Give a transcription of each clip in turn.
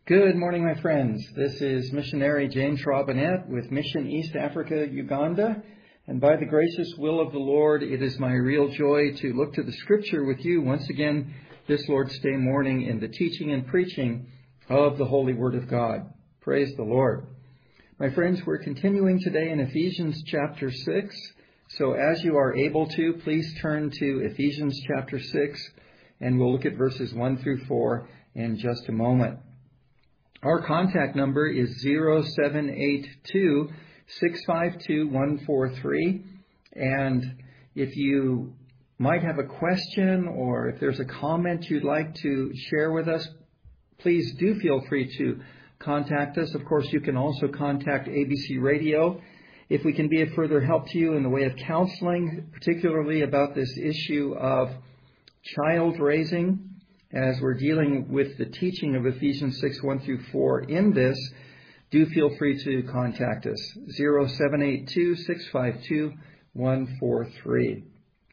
Good morning, my friends. This is missionary James Robinette with Mission East Africa, Uganda. And by the gracious will of the Lord, it is my real joy to look to the Scripture with you once again this Lord's Day morning in the teaching and preaching of the Holy Word of God. Praise the Lord. My friends, we're continuing today in Ephesians chapter 6. So as you are able to, please turn to Ephesians chapter 6, and we'll look at verses 1 through 4 in just a moment. Our contact number is 0782-652-143. And if you might have a question or if there's a comment you'd like to share with us, please do feel free to contact us. Of course, you can also contact ABC Radio if we can be of further help to you in the way of counseling, particularly about this issue of child raising. As we're dealing with the teaching of Ephesians 6, 1 through 4 in this, do feel free to contact us, 0782-652-143.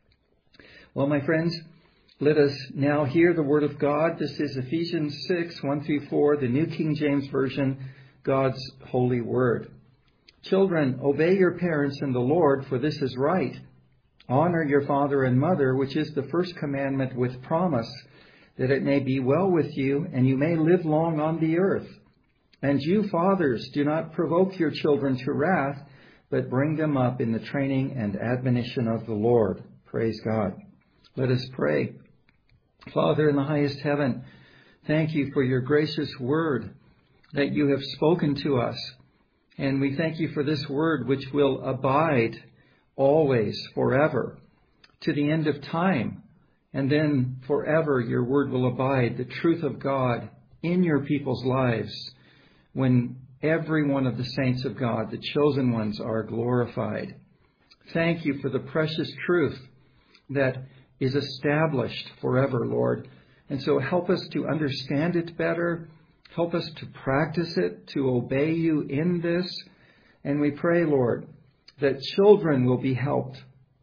Well, my friends, let us now hear the Word of God. This is Ephesians 6, 1 through 4, the New King James Version, God's holy word. Children, obey your parents in the Lord, for this is right. Honor your father and mother, which is the first commandment with promise, that it may be well with you, and you may live long on the earth. And you, fathers, do not provoke your children to wrath, but bring them up in the training and admonition of the Lord. Praise God. Let us pray. Father in the highest heaven, thank you for your gracious word that you have spoken to us. And we thank you for this word which will abide always, forever, to the end of time. And then forever your word will abide, the truth of God in your people's lives, when every one of the saints of God, the chosen ones, are glorified. Thank you for the precious truth that is established forever, Lord. And so help us to understand it better. Help us to practice it, to obey you in this. And we pray, Lord, that children will be helped,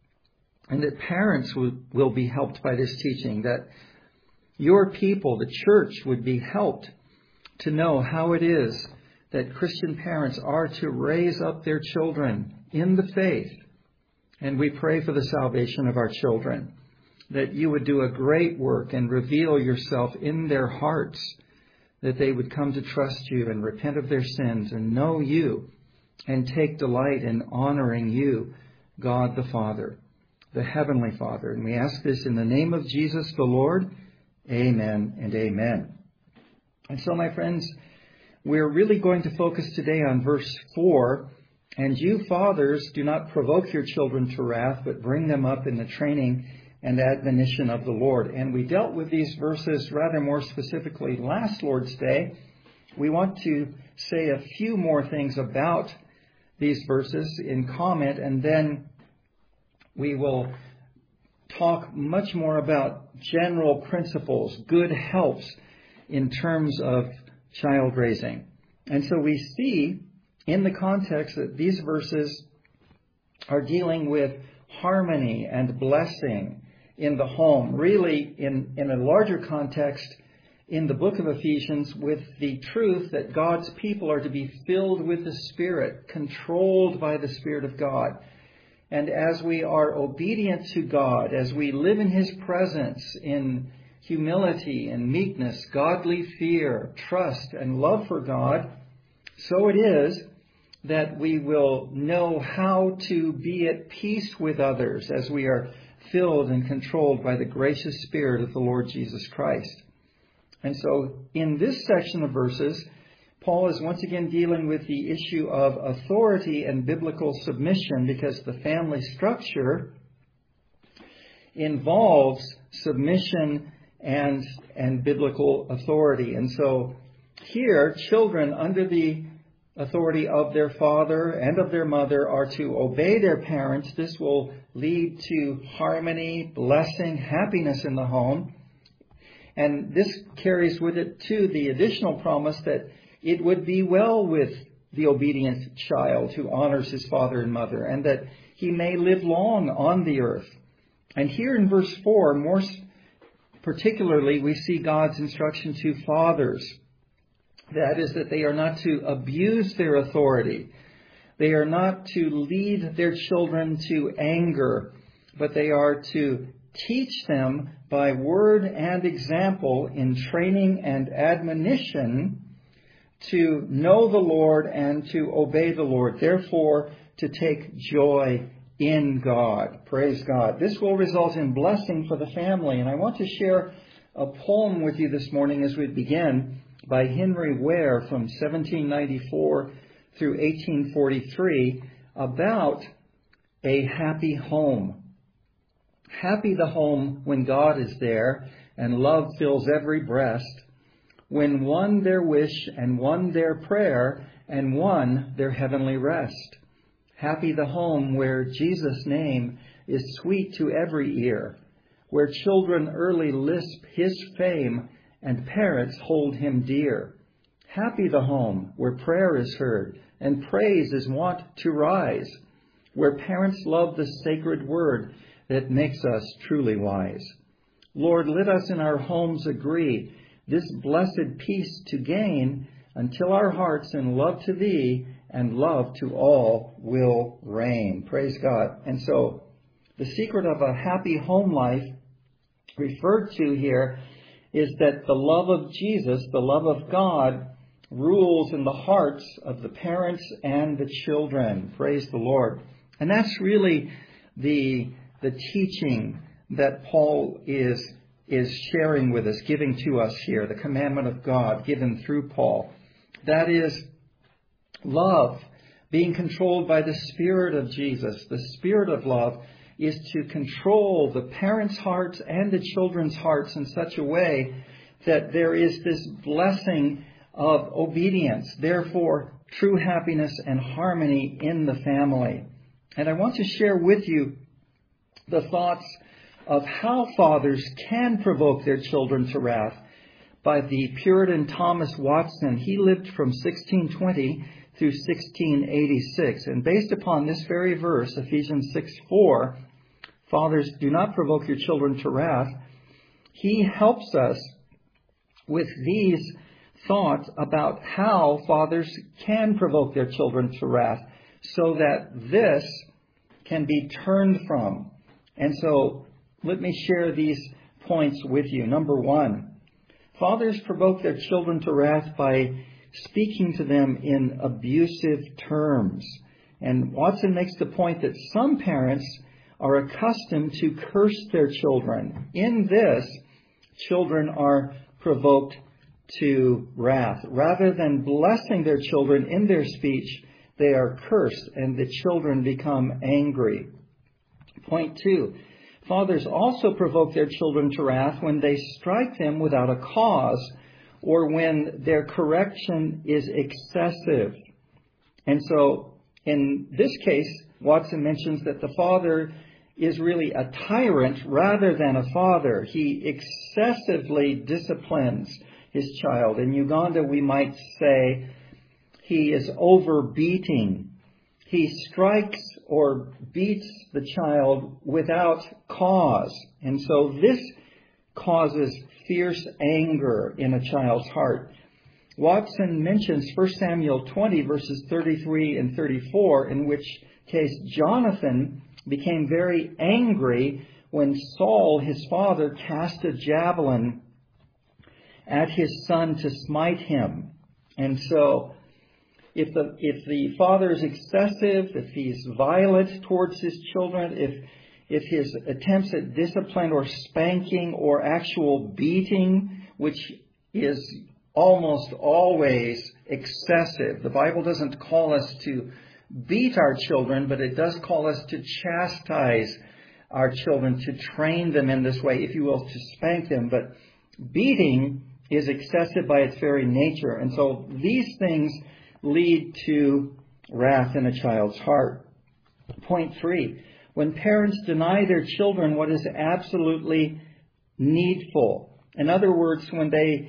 and that parents will be helped by this teaching, that your people, the church, would be helped to know how it is that Christian parents are to raise up their children in the faith. And we pray for the salvation of our children, that you would do a great work and reveal yourself in their hearts, that they would come to trust you and repent of their sins and know you and take delight in honoring you, God the Father, the Heavenly Father. And we ask this in the name of Jesus the Lord. Amen and amen. And so, my friends, we're really going to focus today on verse 4. And you, fathers, do not provoke your children to wrath, but bring them up in the training and admonition of the Lord. And we dealt with these verses rather more specifically last Lord's Day. We want to say a few more things about these verses in comment, and then we will talk much more about general principles, good helps in terms of child raising. And so we see in the context that these verses are dealing with harmony and blessing in the home, really in a larger context in the book of Ephesians, with the truth that God's people are to be filled with the Spirit, controlled by the Spirit of God. And as we are obedient to God, as we live in His presence in humility and meekness, godly fear, trust, and love for God, so it is that we will know how to be at peace with others as we are filled and controlled by the gracious Spirit of the Lord Jesus Christ. And so in this section of verses, Paul is once again dealing with the issue of authority and biblical submission, because the family structure involves submission and biblical authority. And so here, children under the authority of their father and of their mother are to obey their parents. This will lead to harmony, blessing, happiness in the home. And this carries with it, too, the additional promise that it would be well with the obedient child who honors his father and mother, and that he may live long on the earth. And here in verse 4, more particularly, we see God's instruction to fathers. That is, that they are not to abuse their authority. They are not to lead their children to anger, but they are to teach them by word and example in training and admonition to know the Lord and to obey the Lord. Therefore, to take joy in God. Praise God. This will result in blessing for the family. And I want to share a poem with you this morning as we begin by Henry Ware from 1794 through 1843 about a happy home. Happy the home when God is there and love fills every breast, when one their wish and one their prayer and one their heavenly rest. Happy the home where Jesus' name is sweet to every ear, where children early lisp his fame and parents hold him dear. Happy the home where prayer is heard and praise is wont to rise, where parents love the sacred word that makes us truly wise. Lord, let us in our homes agree this blessed peace to gain until our hearts in love to thee and love to all will reign. Praise God. And so the secret of a happy home life referred to here is that the love of Jesus, the love of God, rules in the hearts of the parents and the children. Praise the Lord. And that's really the teaching that Paul is sharing with us, giving to us here, the commandment of God given through Paul. That is love, being controlled by the Spirit of Jesus. The Spirit of love is to control the parents' hearts and the children's hearts in such a way that there is this blessing of obedience, therefore true happiness and harmony in the family. And I want to share with you the thoughts of how fathers can provoke their children to wrath by the Puritan Thomas Watson. He lived from 1620 through 1686. And based upon this very verse, Ephesians 6:4, fathers, do not provoke your children to wrath, he helps us with these thoughts about how fathers can provoke their children to wrath so that this can be turned from. And so let me share these points with you. Number one, fathers provoke their children to wrath by speaking to them in abusive terms. And Watson makes the point that some parents are accustomed to curse their children. In this, children are provoked to wrath. Rather than blessing their children in their speech, they are cursed and the children become angry. Point two, fathers also provoke their children to wrath when they strike them without a cause or when their correction is excessive. And so in this case, Watson mentions that the father is really a tyrant rather than a father. He excessively disciplines his child. In Uganda, we might say he is overbeating. He strikes or beats the child without cause. And so this causes fierce anger in a child's heart. Watson mentions 1 Samuel 20, verses 33 and 34, in which case Jonathan became very angry when Saul, his father, cast a javelin at his son to smite him. And so if the father is excessive, if he's violent towards his children, if his attempts at discipline or spanking or actual beating, which is almost always excessive. The Bible doesn't call us to beat our children, but it does call us to chastise our children, to train them in this way, if you will, to spank them. But beating is excessive by its very nature. And so these things lead to wrath in a child's heart. Point three, when parents deny their children what is absolutely needful. In other words, when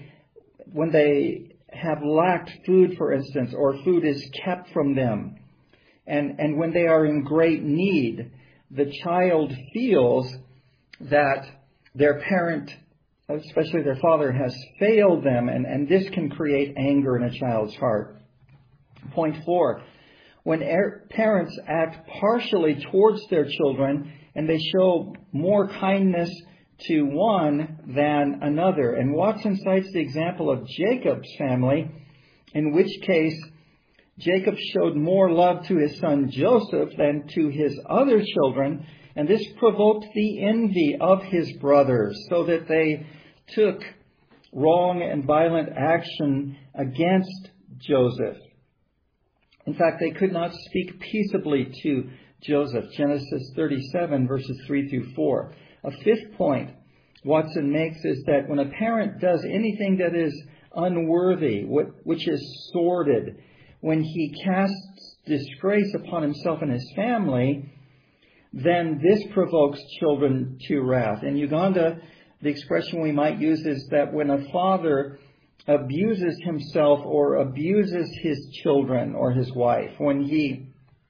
they have lacked food, for instance, or food is kept from them, and when they are in great need, the child feels that their parent especially their father, has failed them, and this can create anger in a child's heart. Point 4, when parents act partially towards their children and they show more kindness to one than another. And Watson cites the example of Jacob's family, in which case Jacob showed more love to his son Joseph than to his other children, and this provoked the envy of his brothers, so that they took wrong and violent action against Joseph. In fact, they could not speak peaceably to Joseph. Genesis 37, verses 3 through 4. A fifth point Watson makes is that when a parent does anything that is unworthy, which is sordid, when he casts disgrace upon himself and his family, then this provokes children to wrath. In Uganda, the expression we might use is that when a father abuses himself or abuses his children or his wife, when he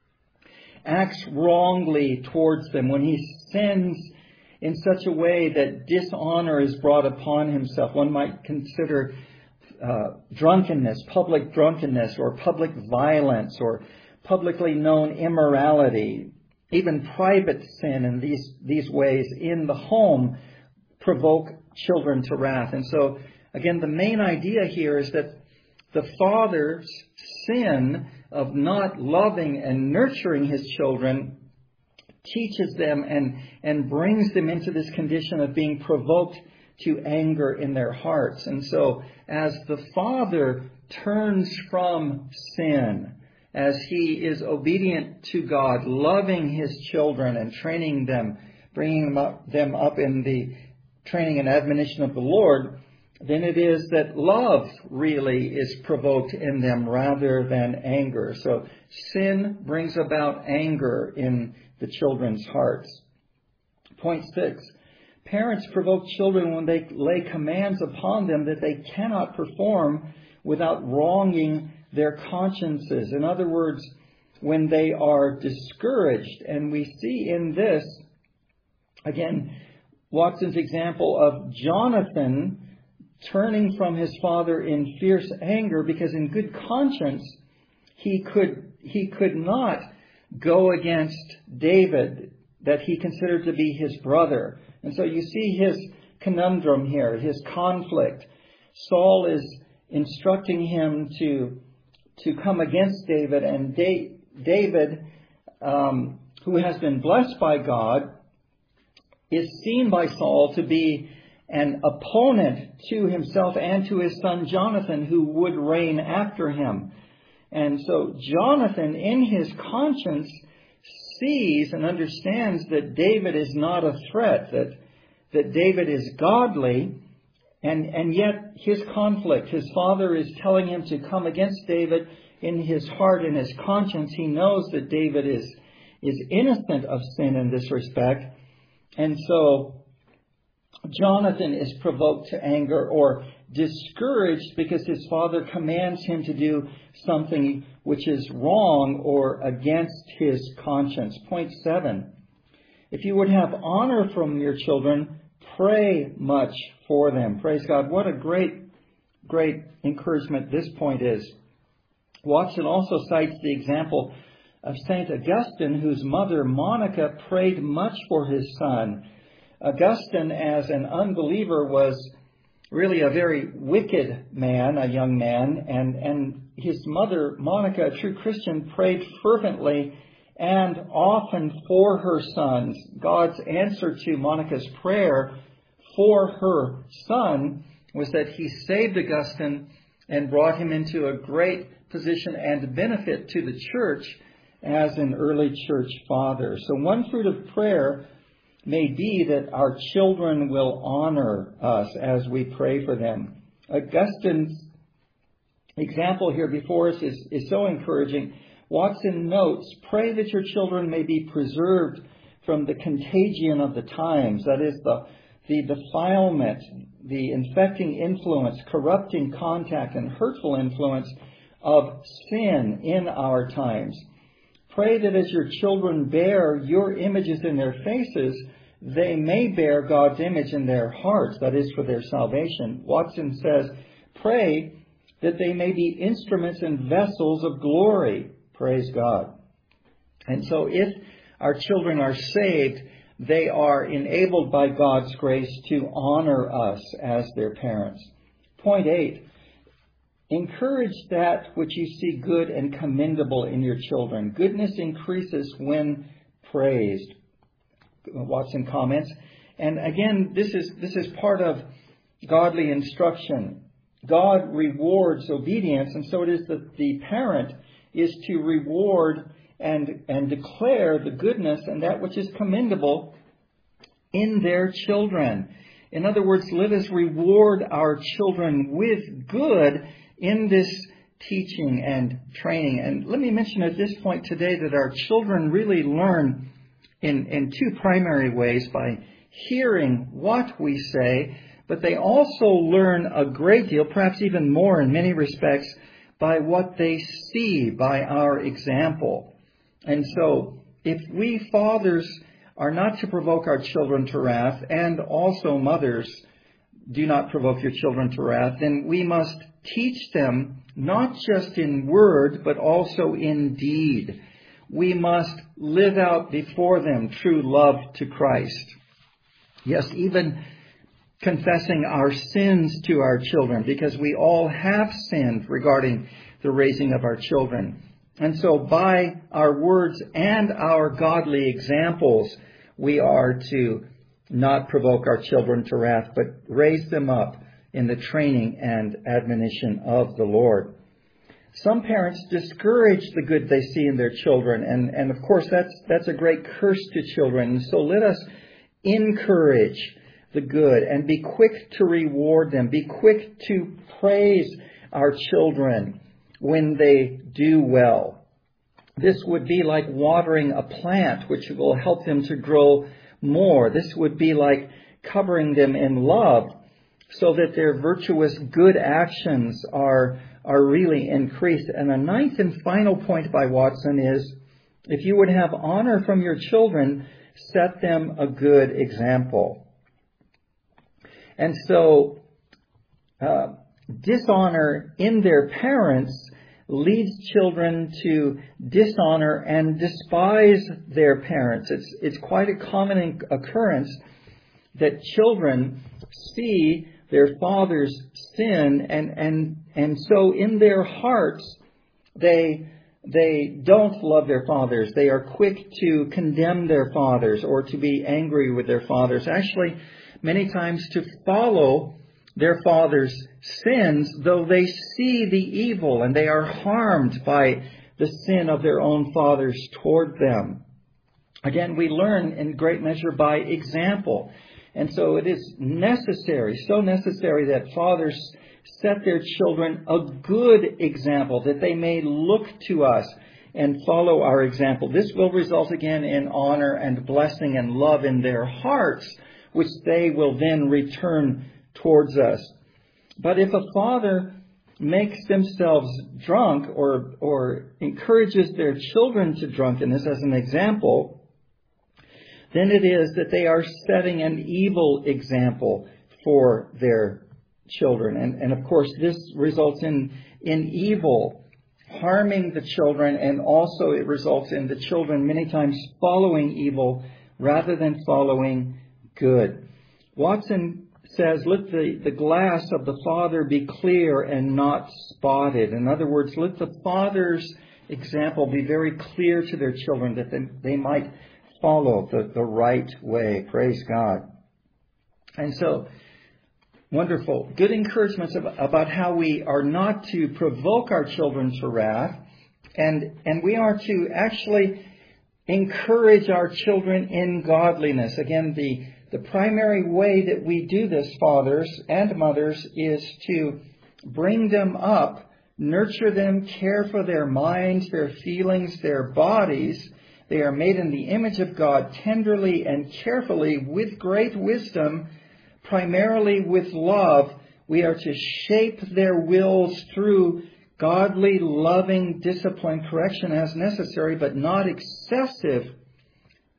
acts wrongly towards them, when he sins in such a way that dishonor is brought upon himself, one might consider drunkenness, public drunkenness, or public violence, or publicly known immorality, even private sin in these ways in the home provoke children to wrath. And so, again, the main idea here is that the father's sin of not loving and nurturing his children teaches them and brings them into this condition of being provoked to anger in their hearts. And so, as the father turns from sin, as he is obedient to God, loving his children and training them, bringing them up in the training and admonition of the Lord, then it is that love really is provoked in them rather than anger. So sin brings about anger in the children's hearts. Point 6. Parents provoke children when they lay commands upon them that they cannot perform without wronging their consciences. In other words, when they are discouraged. And we see in this, again, Watson's example of Jonathan turning from his father in fierce anger because in good conscience he could not go against David that he considered to be his brother. And so you see his conundrum here, his conflict. Saul is instructing him to come against David, and David, who has been blessed by God, is seen by Saul to be an opponent to himself and to his son Jonathan, who would reign after him. And so Jonathan, in his conscience, sees and understands that David is not a threat, that David is godly, and yet his conflict, his father is telling him to come against David. In his heart, in his conscience, he knows that David is innocent of sin in this respect. And so Jonathan is provoked to anger or discouraged because his father commands him to do something which is wrong or against his conscience. Point 7. If you would have honor from your children, pray much for them. Praise God. What a great encouragement this point is. Watson also cites the example of St. Augustine, whose mother, Monica, prayed much for his son. Augustine, as an unbeliever, was really a very wicked man, a young man, and his mother, Monica, a true Christian, prayed fervently and often for her sons. God's answer to Monica's prayer for her son was that he saved Augustine and brought him into a great position and benefit to the church as an early church father. So one fruit of prayer may be that our children will honor us as we pray for them. Augustine's example here before us is so encouraging. Watson notes, pray that your children may be preserved from the contagion of the times, that is the defilement, the infecting influence, corrupting contact, and hurtful influence of sin in our times. Pray that as your children bear your images in their faces, they may bear God's image in their hearts, that is, for their salvation. Watson says, pray that they may be instruments and vessels of glory. Praise God. And so if our children are saved, they are enabled by God's grace to honor us as their parents. Point 8, encourage that which you see good and commendable in your children. Goodness increases when praised. Watson comments. And again, this is part of godly instruction. God rewards obedience, and so it is that the parent is to reward and declare the goodness and that which is commendable in their children. In other words, let us reward our children with good in this teaching and training. And let me mention at this point today that our children really learn in two primary ways: by hearing what we say, but they also learn a great deal, perhaps even more in many respects, by what they see, by our example. And so, if we fathers are not to provoke our children to wrath, and also mothers, do not provoke your children to wrath, then we must teach them not just in word, but also in deed. We must live out before them true love to Christ. Yes, even confessing our sins to our children, because we all have sinned regarding the raising of our children. And so by our words and our godly examples, we are to not provoke our children to wrath, but raise them up in the training and admonition of the Lord. Some parents discourage the good they see in their children, and of course that's a great curse to children. So let us encourage the good and be quick to reward them, be quick to praise our children when they do well. This would be like watering a plant, which will help them to grow more. This would be like covering them in love, so that their virtuous good actions are really increased. And the ninth and final point by Watson is, if you would have honor from your children, set them a good example. And so, dishonor in their parents leads children to dishonor and despise their parents. It's quite a common occurrence that children see their father's sin, and so in their hearts they don't love their fathers. They are quick to condemn their fathers or to be angry with their fathers. Actually, many times to follow their father's sins, though they see the evil and they are harmed by the sin of their own fathers toward them. Again, we learn in great measure by example. And so it is necessary, so necessary, that fathers set their children a good example, that they may look to us and follow our example. This will result again in honor and blessing and love in their hearts, which they will then return towards us. But if a father makes themselves drunk or encourages their children to drunkenness as an example, then it is that they are setting an evil example for their children. And of course, this results in evil, harming the children, and also it results in the children many times following evil rather than following good. Watson says, let the glass of the father be clear and not spotted. In other words, let the father's example be very clear to their children, that they might follow the right way. Praise God. And so, wonderful. Good encouragements about how we are not to provoke our children to wrath, and we are to actually encourage our children in godliness. Again, the primary way that we do this, fathers and mothers, is to bring them up, nurture them, care for their minds, their feelings, their bodies. They are made in the image of God tenderly and carefully with great wisdom, primarily with love. We are to shape their wills through godly, loving discipline, correction as necessary, but not excessive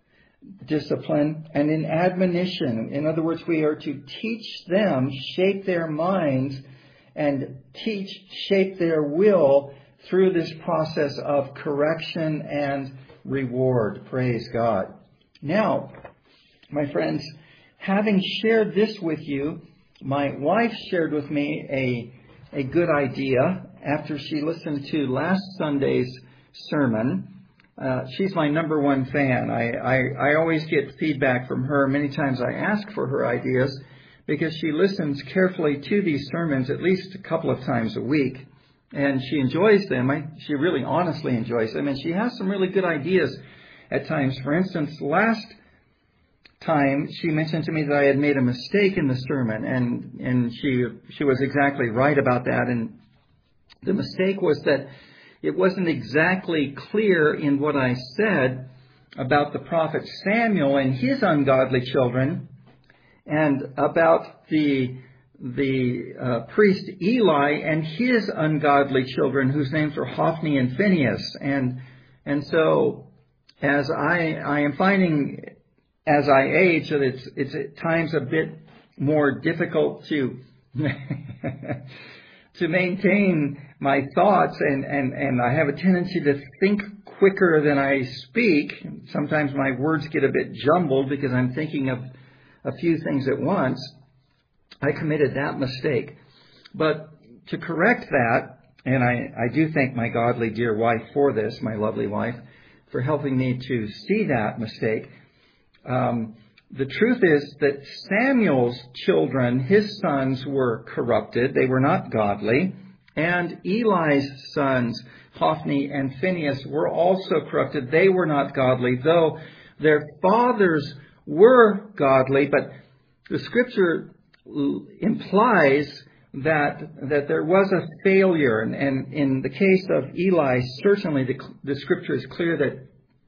discipline, and in admonition. In other words, we are to teach them, shape their minds, and shape their will through this process of correction and reward. Praise God. Now, my friends, having shared this with you, my wife shared with me a good idea after she listened to last Sunday's sermon. She's my number one fan. I always get feedback from her. Many times I ask for her ideas because she listens carefully to these sermons at least a couple of times a week. And she enjoys them. She really honestly enjoys them. And she has some really good ideas at times. For instance, last time she mentioned to me that I had made a mistake in the sermon. And she was exactly right about that. And the mistake was that it wasn't exactly clear in what I said about the prophet Samuel and his ungodly children, and about the priest Eli and his ungodly children, whose names were Hophni and Phinehas. And so, as I am finding as I age that it's at times a bit more difficult to to maintain my thoughts, and I have a tendency to think quicker than I speak. Sometimes my words get a bit jumbled because I'm thinking of a few things at once. I committed that mistake. But to correct that, and I do thank my godly dear wife for this, my lovely wife, for helping me to see that mistake. The truth is that Samuel's children, his sons, were corrupted. They were not godly. And Eli's sons, Hophni and Phinehas, were also corrupted. They were not godly, though their fathers were godly. But the Scripture implies that there was a failure. And in the case of Eli, certainly the Scripture is clear that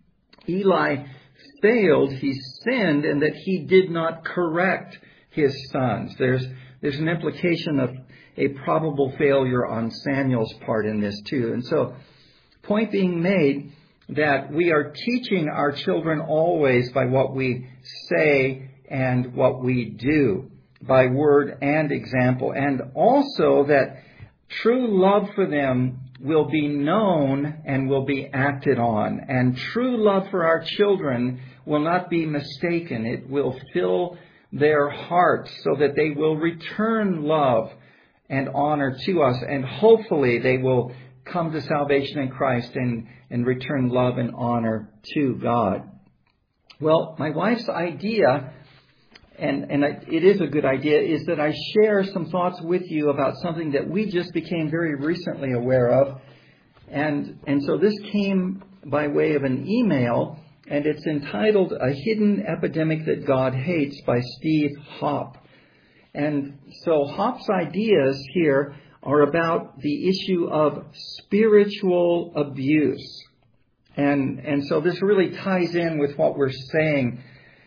Eli failed, he sinned, and that he did not correct his sons. There's an implication of a probable failure on Samuel's part in this too. And so, point being made that we are teaching our children always by what we say and what we do, by word and example, and also that true love for them will be known and will be acted on. And true love for our children will not be mistaken. It will fill their hearts so that they will return love and honor to us. And hopefully they will come to salvation in Christ and return love and honor to God. Well, my wife's idea, and it is a good idea, is that I share some thoughts with you about something that we just became very recently aware of. And so this came by way of an email, and it's entitled A Hidden Epidemic That God Hates by Steve Hopp. And so Hopp's ideas here are about the issue of spiritual abuse. And so this really ties in with what we're saying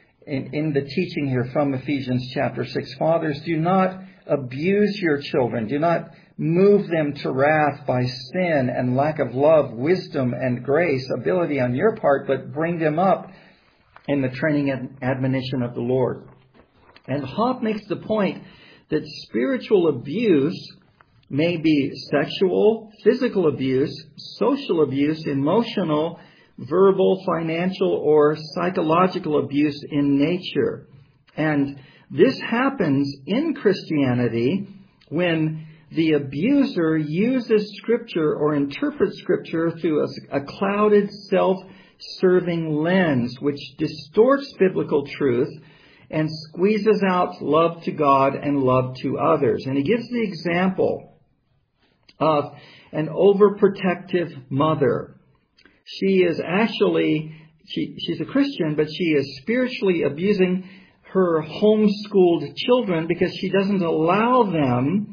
in the teaching here from Ephesians chapter 6. Fathers, do not abuse your children. Do not move them to wrath by sin and lack of love, wisdom, and grace, ability on your part, but bring them up in the training and admonition of the Lord. And Hopp makes the point that spiritual abuse may be sexual, physical abuse, social abuse, emotional, verbal, financial, or psychological abuse in nature. And this happens in Christianity when the abuser uses Scripture or interprets Scripture through a clouded, self-serving lens, which distorts biblical truth and squeezes out love to God and love to others. And he gives the example of an overprotective mother. She is actually, she's a Christian, but she is spiritually abusing her homeschooled children because she doesn't allow them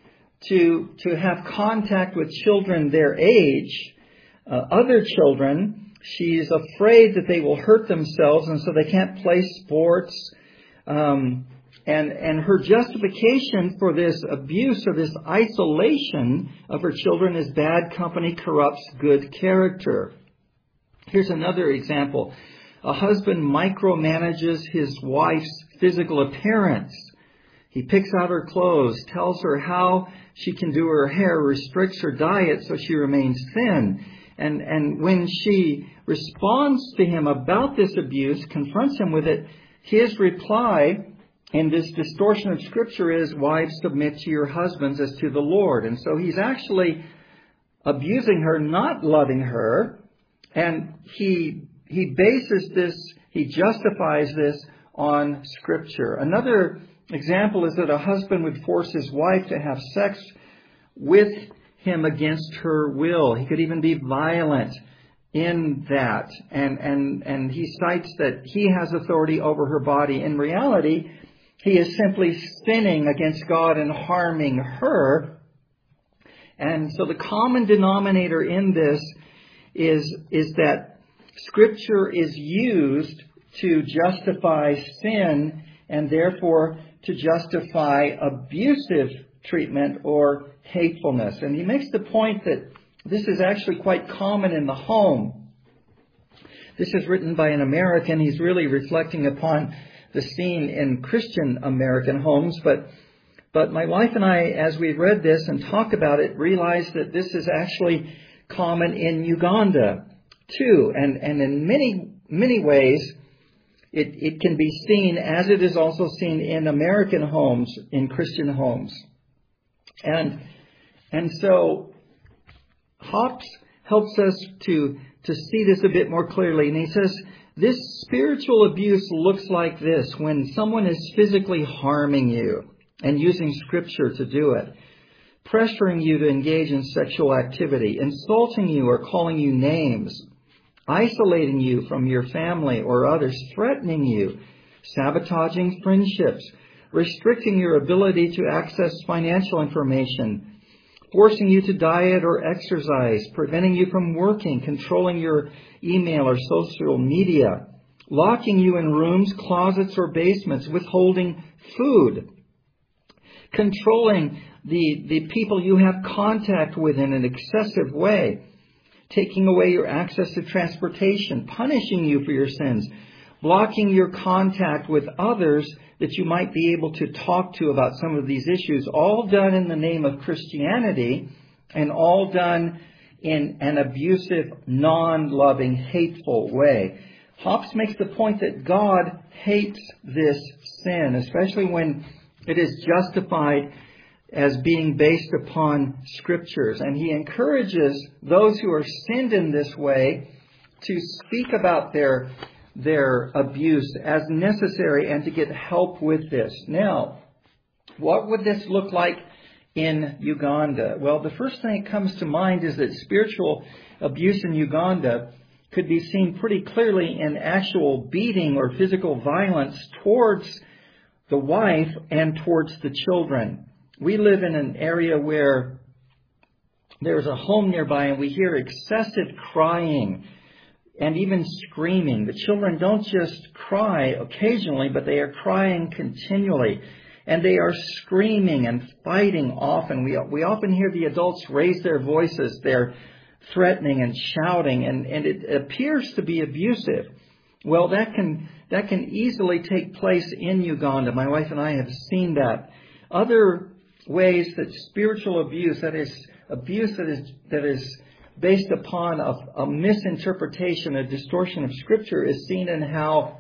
to have contact with children their age, other children. She is afraid that they will hurt themselves, and so they can't play sports. And her justification for this abuse or this isolation of her children is bad company corrupts good character. Here's another example. A husband micromanages his wife's physical appearance. He picks out her clothes, tells her how she can do her hair, restricts her diet so she remains thin. And when she responds to him about this abuse, confronts him with it, his reply in this distortion of Scripture is, wives, submit to your husbands as to the Lord. And so he's actually abusing her, not loving her. And he bases this, he justifies this on Scripture. Another example is that a husband would force his wife to have sex with him against her will. He could even be violent in that. And he cites that he has authority over her body. In reality, he is simply sinning against God and harming her. And so the common denominator in this is that Scripture is used to justify sin and therefore to justify abusive treatment or hatefulness. And he makes the point that this is actually quite common in the home. This is written by an American. He's really reflecting upon the scene in Christian American homes. But my wife and I, as we read this and talk about it, realize that this is actually common in Uganda too. And in many ways, it can be seen as it is also seen in American homes, in Christian homes. And so Hobbes helps us to see this a bit more clearly. And he says, this spiritual abuse looks like this: when someone is physically harming you and using Scripture to do it, pressuring you to engage in sexual activity, insulting you or calling you names, isolating you from your family or others, threatening you, sabotaging friendships, restricting your ability to access financial information, forcing you to diet or exercise, preventing you from working, controlling your email or social media, locking you in rooms, closets, or basements, withholding food, controlling the people you have contact with in an excessive way, taking away your access to transportation, punishing you for your sins, blocking your contact with others that you might be able to talk to about some of these issues, all done in the name of Christianity and all done in an abusive, non-loving, hateful way. Hobbes makes the point that God hates this sin, especially when it is justified as being based upon Scriptures. And he encourages those who are sinned in this way to speak about their abuse as necessary and to get help with this. Now, what would this look like in Uganda? Well, the first thing that comes to mind is that spiritual abuse in Uganda could be seen pretty clearly in actual beating or physical violence towards the wife and towards the children. We live in an area where there's a home nearby and we hear excessive crying and even screaming. The children don't just cry occasionally, but they are crying continually. And they are screaming and fighting often. We often hear the adults raise their voices. They're threatening and shouting, and it appears to be abusive. Well, that can easily take place in Uganda. My wife and I have seen that. Other ways that spiritual abuse, that is abuse that is based upon a misinterpretation, a distortion of Scripture, is seen in how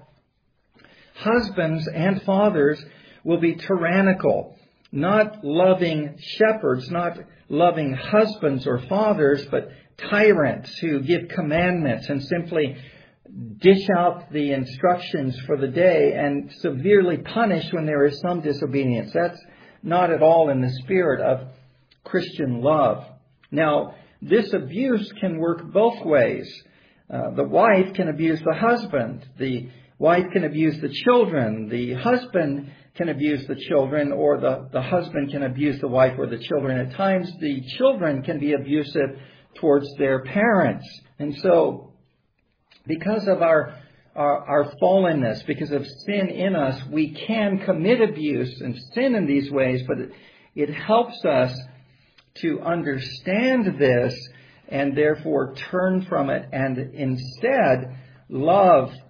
husbands and fathers will be tyrannical, not loving shepherds, not loving husbands or fathers, but tyrants who give commandments and simply dish out the instructions for the day and severely punish when there is some disobedience. That's not at all in the spirit of Christian love. Now, this abuse can work both ways. The wife can abuse the husband. The wife can abuse the children. The husband can abuse the children, or the husband can abuse the wife or the children. At times, the children can be abusive towards their parents. And so, because of our fallenness, because of sin in us, we can commit abuse and sin in these ways, but it helps us to understand this and therefore turn from it and instead love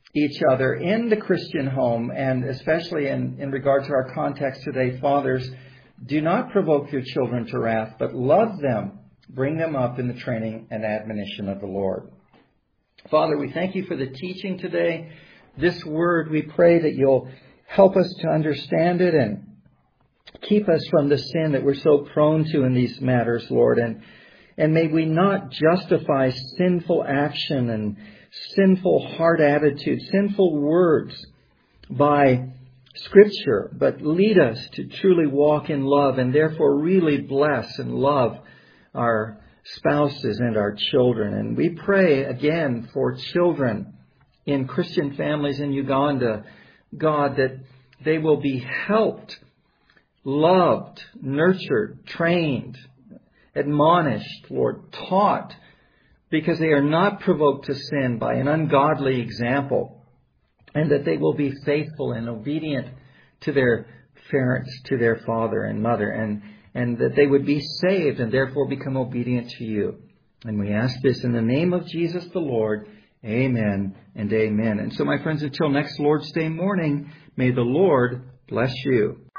each other in the Christian home, and especially in regard to our context today, fathers, do not provoke your children to wrath, but love them. Bring them up in the training and admonition of the Lord. Father, we thank you for the teaching today. This word, we pray that you'll help us to understand it and keep us from the sin that we're so prone to in these matters, Lord. And may we not justify sinful action and sinful heart attitude, sinful words by Scripture, but lead us to truly walk in love and therefore really bless and love our spouses and our children. And we pray again for children in Christian families in Uganda, God, that they will be helped, loved, nurtured, trained, admonished, Lord, taught, because they are not provoked to sin by an ungodly example, and that they will be faithful and obedient to their parents, to their father and mother, and that they would be saved and therefore become obedient to you. And we ask this in the name of Jesus the Lord. Amen and amen. And so, my friends, until next Lord's Day morning, may the Lord bless you.